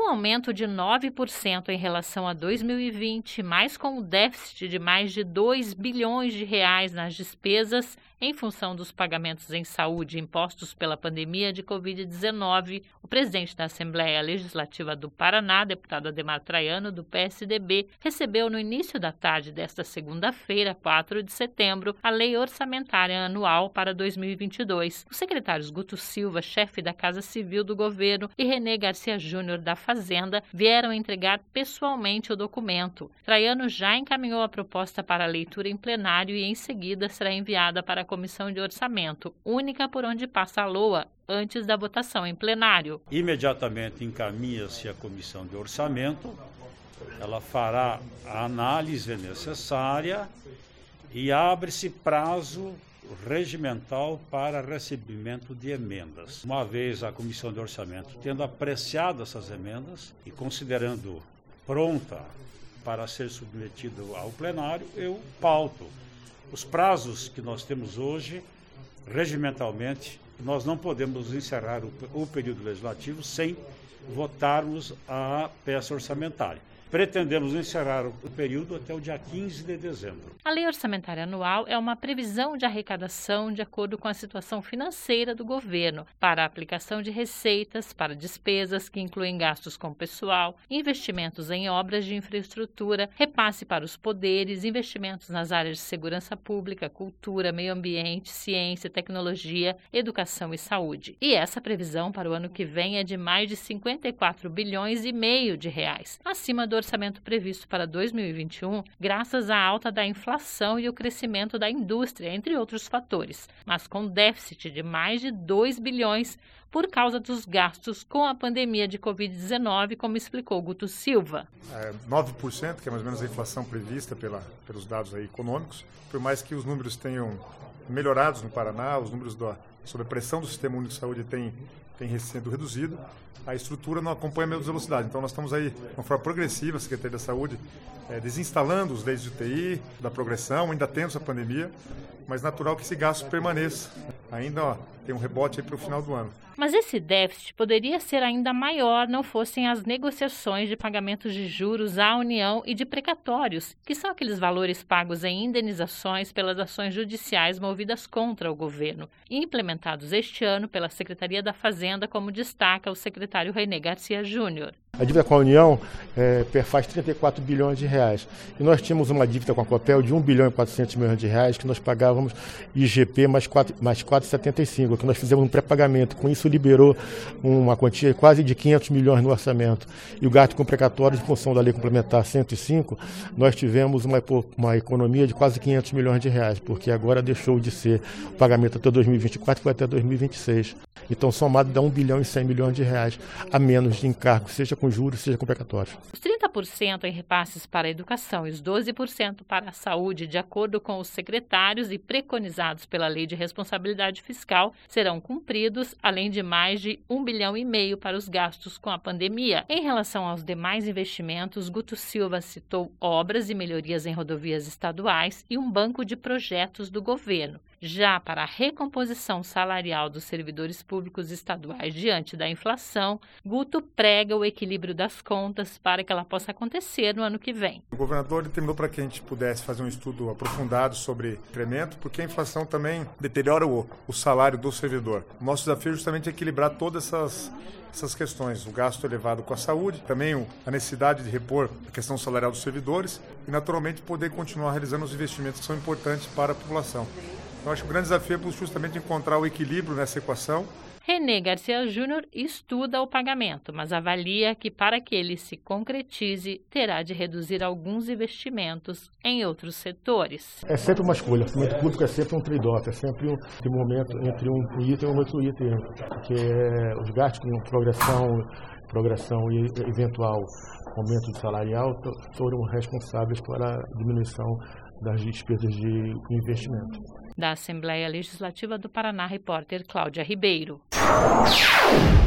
aumento de 9% em relação a 2020, mas com um déficit de mais de 2 bilhões de reais nas despesas em função dos pagamentos em saúde impostos pela pandemia de Covid-19, o presidente da Assembleia Legislativa do Paraná, deputado Adhemar Traiano, do PSDB, recebeu no início da tarde desta segunda-feira, 4 de setembro, a Lei Orçamentária Anual para 2022. Os secretários Guto Silva, chefe da Casa Civil do Governo, e René Garcia Júnior, da Fazenda, vieram entregar pessoalmente o documento. Traiano já encaminhou a proposta para leitura em plenário e, em seguida, será enviada para a Comissão de Orçamento, única por onde passa a LOA, antes da votação em plenário. Imediatamente encaminha-se à Comissão de Orçamento, ela fará a análise necessária e abre-se prazo regimental para recebimento de emendas. Uma vez a Comissão de Orçamento tendo apreciado essas emendas e considerando pronta para ser submetido ao plenário, eu pauto. Os prazos que nós temos hoje, regimentalmente, nós não podemos encerrar o período legislativo sem votarmos a peça orçamentária. Pretendemos encerrar o período até o dia 15 de dezembro. A Lei Orçamentária Anual é uma previsão de arrecadação de acordo com a situação financeira do governo, para a aplicação de receitas, para despesas que incluem gastos com pessoal, investimentos em obras de infraestrutura, repasse para os poderes, investimentos nas áreas de segurança pública, cultura, meio ambiente, ciência, tecnologia, educação e saúde. E essa previsão para o ano que vem é de mais de 54 bilhões e meio de reais, acima do orçamento previsto para 2021, graças à alta da inflação e o crescimento da indústria, entre outros fatores, mas com déficit de mais de 2 bilhões por causa dos gastos com a pandemia de Covid-19, como explicou Guto Silva. 9%, que é mais ou menos a inflação prevista pelos dados aí econômicos, por mais que os números tenham melhorados no Paraná, os números sobre a pressão do Sistema Único de Saúde têm sido reduzido, a estrutura não acompanha a mesma velocidade. Então nós estamos aí, de uma forma progressiva, a Secretaria da Saúde, desinstalando os leitos de UTI, da progressão, ainda temos a pandemia, mas natural que esse gasto permaneça. Ainda tem um rebote aí para o final do ano. Mas esse déficit poderia ser ainda maior não fossem as negociações de pagamentos de juros à União e de precatórios, que são aqueles valores pagos em indenizações pelas ações judiciais movidas contra o governo, e implementados este ano pela Secretaria da Fazenda, como destaca o secretário René Garcia Júnior. A dívida com a União perfaz 34 bilhões de reais. E nós tínhamos uma dívida com a Copel de 1 bilhão e 400 milhões de reais, que nós pagávamos IGP mais 4,75, que nós fizemos um pré-pagamento. Com isso liberou uma quantia quase de 500 milhões no orçamento. E o gasto com precatórios, em função da Lei Complementar 105, nós tivemos uma economia de quase 500 milhões de reais, porque agora deixou de ser o pagamento até 2024 e foi até 2026. Então, somado dá 1 bilhão e 100 milhões de reais a menos de encargo, seja com juros, seja com precatórios. Os 30% em repasses para a educação e os 12% para a saúde, de acordo com os secretários e preconizados pela Lei de Responsabilidade Fiscal, serão cumpridos, além de mais de 1 bilhão e meio para os gastos com a pandemia. Em relação aos demais investimentos, Guto Silva citou obras e melhorias em rodovias estaduais e um banco de projetos do governo. Já para a recomposição salarial dos servidores públicos estaduais diante da inflação, Guto prega o equilíbrio das contas para que ela possa acontecer no ano que vem. O governador determinou para que a gente pudesse fazer um estudo aprofundado sobre incremento, porque a inflação também deteriora o salário do servidor. O nosso desafio é justamente equilibrar todas essas questões, o gasto elevado com a saúde, também a necessidade de repor a questão salarial dos servidores e, naturalmente, poder continuar realizando os investimentos que são importantes para a população. Eu acho que o grande desafio é justamente encontrar o equilíbrio nessa equação. René Garcia Júnior estuda o pagamento, mas avalia que para que ele se concretize, terá de reduzir alguns investimentos em outros setores. É sempre uma escolha, o orçamento público é sempre um trade-off, é sempre um momento entre um item e um outro item, porque os gastos com progressão e eventual aumento salarial foram responsáveis pela diminuição das despesas de investimento. Da Assembleia Legislativa do Paraná, repórter Cláudia Ribeiro.